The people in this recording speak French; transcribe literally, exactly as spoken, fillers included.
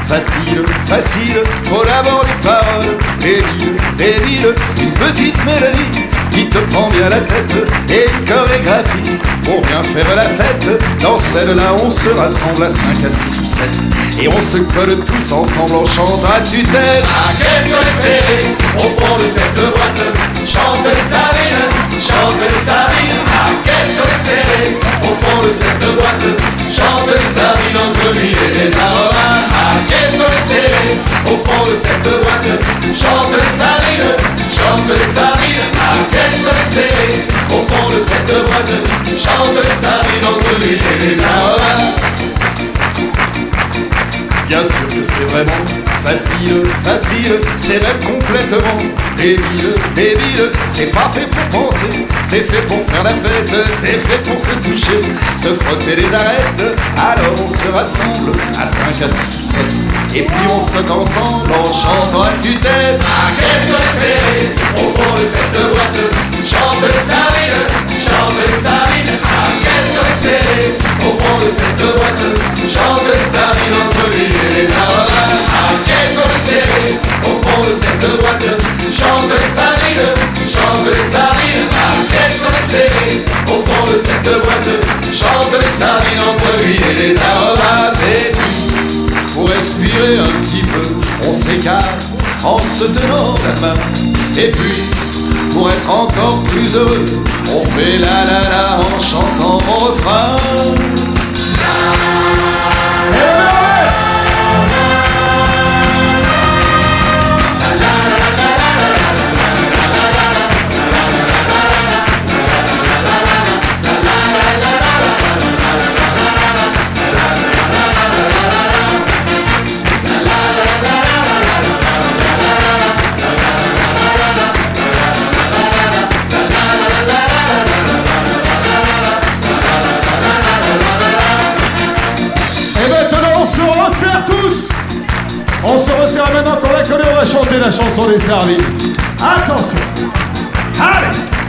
Facile, facile, faut d'abord des paroles, des villes, des villes, une petite mélodie qui te prend bien la tête et une chorégraphie pour bien faire la fête. Dans celle-là on se rassemble à cinq, à six ou sept et on se colle tous ensemble en chantant à tue-tête. Ah, qu'est-ce qu'on est serré au fond de cette boîte, chante les sardines, chante les sardines. Ah, qu'est-ce qu'on est serré au fond de cette boîte, chante les sardines entre l'huile et les aromates. Ah, qu'est-ce qu'on est serré au fond de cette boîte, chante les sardines, chante les sardines. Ah, qu'est-ce qu'on est serré au fond de cette boîte, chante les sardines entre l'huile et les aromates. Bien sûr que c'est vraiment facile, facile, c'est même complètement débile, débile. C'est pas fait pour penser, c'est fait pour faire la fête, c'est fait pour se toucher, se frotter les arêtes. Alors on se rassemble à cinq, à six ou sept et puis on saute ensemble en chantant à tue-tête. Ah, qu'est-ce qu'on est serré au fond de cette boîte, chante les sardines, chante les sardines. Ah, qu'est-ce qu'on est serré au fond de cette boîte, chante les sardines entre l'huile et les aromates. Ah, qu'est-ce qu'on est serré au fond de cette boîte, chante les sardines, chante les sardines. Ah, qu'est-ce qu'on est serré au fond de cette boîte, chante les sardines entre l'huile et les aromates. Et puis, pour respirer un petit peu, on s'écarte en se tenant la main. Et puis, pour être encore plus heureux, on fait la la la en chantant mon refrain. On se resserre maintenant qu'on la connaît, on va chanter la chanson des sardines. Attention. Allez.